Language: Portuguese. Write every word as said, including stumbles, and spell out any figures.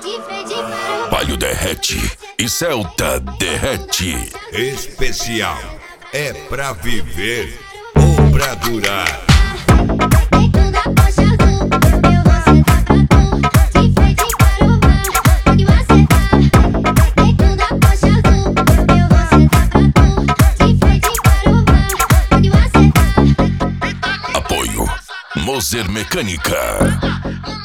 Palio derrete e Celta derrete. Especial é pra viver ou pra durar. Apoio Moser Mecânica.